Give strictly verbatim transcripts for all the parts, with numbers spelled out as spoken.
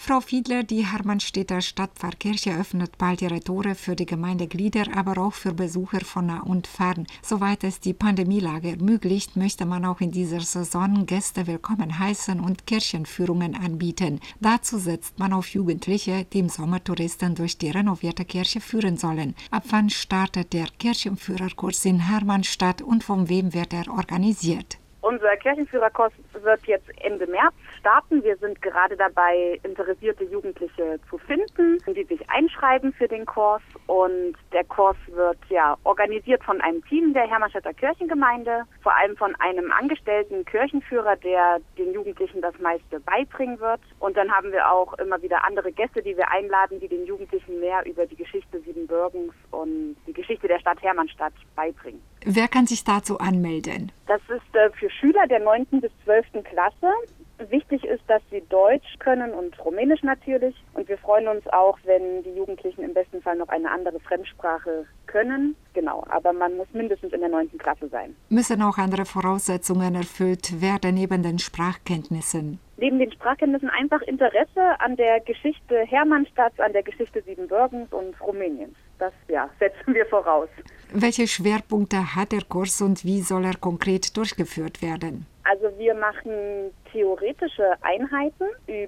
Frau Fiedler, die Hermannstedter Stadtpfarrkirche öffnet bald ihre Tore für die Gemeindeglieder, aber auch für Besucher von nah und fern. Soweit es die Pandemielage ermöglicht, möchte man auch in dieser Saison Gäste willkommen heißen und Kirchenführungen anbieten. Dazu setzt man auf Jugendliche, die im Sommer Touristen durch die renovierte Kirche führen sollen. Ab wann startet der Kirchenführerkurs in Hermannstadt und von wem wird er organisiert? Unser Kirchenführerkurs wird jetzt Ende März starten. Wir sind gerade dabei, interessierte Jugendliche zu finden, die sich einschreiben für den Kurs. Und der Kurs wird ja organisiert von einem Team der Hermannstedter Kirchengemeinde, vor allem von einem angestellten Kirchenführer, der den Jugendlichen das meiste beibringen wird. Und dann haben wir auch immer wieder andere Gäste, die wir einladen, die den Jugendlichen mehr über die Geschichte Siebenbürgens und die Geschichte der Stadt Hermannstadt beibringen. Wer kann sich dazu anmelden? Das ist äh, für Schüler der neunten bis zwölften Klasse. Wichtig ist, dass sie Deutsch können und Rumänisch natürlich. Und wir freuen uns auch, wenn die Jugendlichen im besten Fall noch eine andere Fremdsprache können. Genau, aber man muss mindestens in der neunten Klasse sein. Müssen auch andere Voraussetzungen erfüllt werden neben den Sprachkenntnissen? Neben den Sprachkenntnissen einfach Interesse an der Geschichte Hermannstadts, an der Geschichte Siebenbürgens und Rumäniens. Das ja, setzen wir voraus. Welche Schwerpunkte hat der Kurs und wie soll er konkret durchgeführt werden? Also wir machen theoretische Einheiten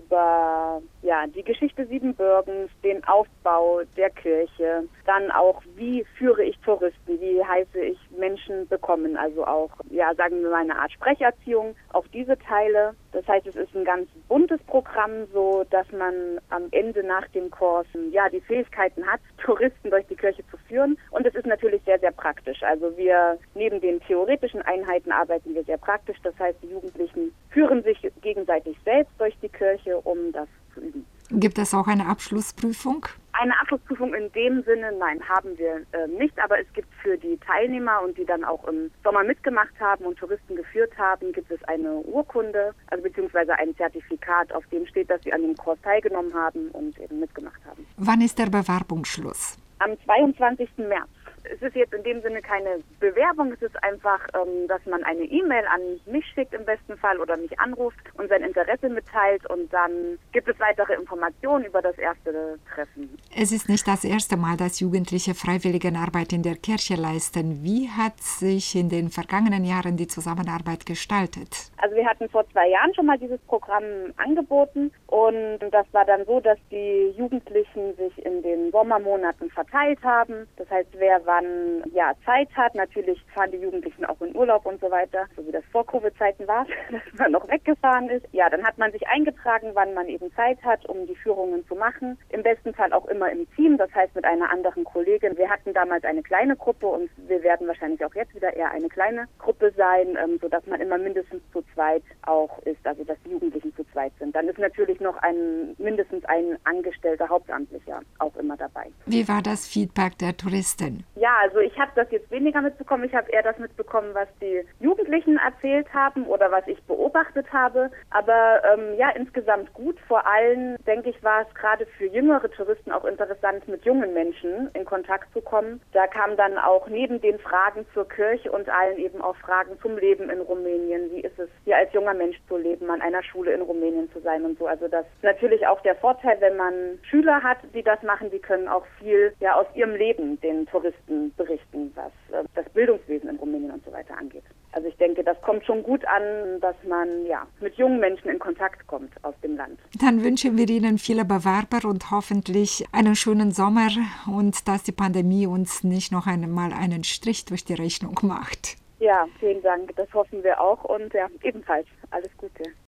über ja, die Geschichte Siebenbürgens, den Aufbau der Kirche, dann auch, wie führe ich Touristen, wie heiße ich Menschen bekommen, also auch, ja, sagen wir mal eine Art Sprecherziehung, auch diese Teile. Das heißt, es ist ein ganz buntes Programm, so dass man am Ende nach dem Kurs ja die Fähigkeiten hat, Touristen durch die Kirche zu führen. Und es ist natürlich sehr, sehr praktisch. Also wir, neben den theoretischen Einheiten arbeiten wir sehr praktisch. Das heißt, die Jugendlichen führen sich gegenseitig selbst durch die Kirche, um das zu üben. Gibt es auch eine Abschlussprüfung? Eine Abschlussprüfung in dem Sinne, nein, haben wir äh, nicht, aber es gibt für die Teilnehmer und die dann auch im Sommer mitgemacht haben und Touristen geführt haben, gibt es eine Urkunde, also beziehungsweise ein Zertifikat, auf dem steht, dass sie an dem Kurs teilgenommen haben und eben mitgemacht haben. Wann ist der Bewerbungsschluss? Am zweiundzwanzigsten März. Es ist jetzt in dem Sinne keine Bewerbung, es ist einfach, ähm, dass man eine E-Mail an mich schickt im besten Fall oder mich anruft und sein Interesse mitteilt und dann gibt es weitere Informationen über das erste Treffen. Es ist nicht das erste Mal, dass Jugendliche Freiwilligenarbeit in der Kirche leisten. Wie hat sich in den vergangenen Jahren die Zusammenarbeit gestaltet? Also wir hatten vor zwei Jahren schon mal dieses Programm angeboten und das war dann so, dass die Jugendlichen sich in den Sommermonaten verteilt haben. Das heißt, wer wann ja, Zeit hat, natürlich fahren die Jugendlichen auch in Urlaub und so weiter, so wie das vor Covid-Zeiten war, dass man noch weggefahren ist. Ja, dann hat man sich eingetragen, wann man eben Zeit hat, um die Führungen zu machen. Im besten Fall auch immer im Team, das heißt mit einer anderen Kollegin. Wir hatten damals eine kleine Gruppe und wir werden wahrscheinlich auch jetzt wieder eher eine kleine Gruppe sein, ähm, sodass man immer mindestens zu zweit auch ist, also dass die Jugendlichen zu zweit sind. Dann ist natürlich noch ein mindestens ein angestellter Hauptamtlicher auch immer dabei. Wie war das Feedback der Touristen? Ja, also ich habe das jetzt weniger mitbekommen. Ich habe eher das mitbekommen, was die Jugendlichen erzählt haben oder was ich beobachtet habe. Aber ähm, ja, insgesamt gut. Vor allem, denke ich, war es gerade für jüngere Touristen auch interessant, mit jungen Menschen in Kontakt zu kommen. Da kamen dann auch neben den Fragen zur Kirche und allen eben auch Fragen zum Leben in Rumänien. Wie ist es, hier als junger Mensch zu leben, an einer Schule in Rumänien zu sein und so. Also das ist natürlich auch der Vorteil, wenn man Schüler hat, die das machen. Die können auch viel ja aus ihrem Leben den Touristen berichten, was äh, das Bildungswesen in Rumänien und so weiter angeht. Also ich denke, das kommt schon gut an, dass man ja mit jungen Menschen in Kontakt kommt aus dem Land. Dann wünschen wir Ihnen viele Bewerber und hoffentlich einen schönen Sommer und dass die Pandemie uns nicht noch einmal einen Strich durch die Rechnung macht. Ja, vielen Dank. Das hoffen wir auch und ja, ebenfalls. Alles Gute.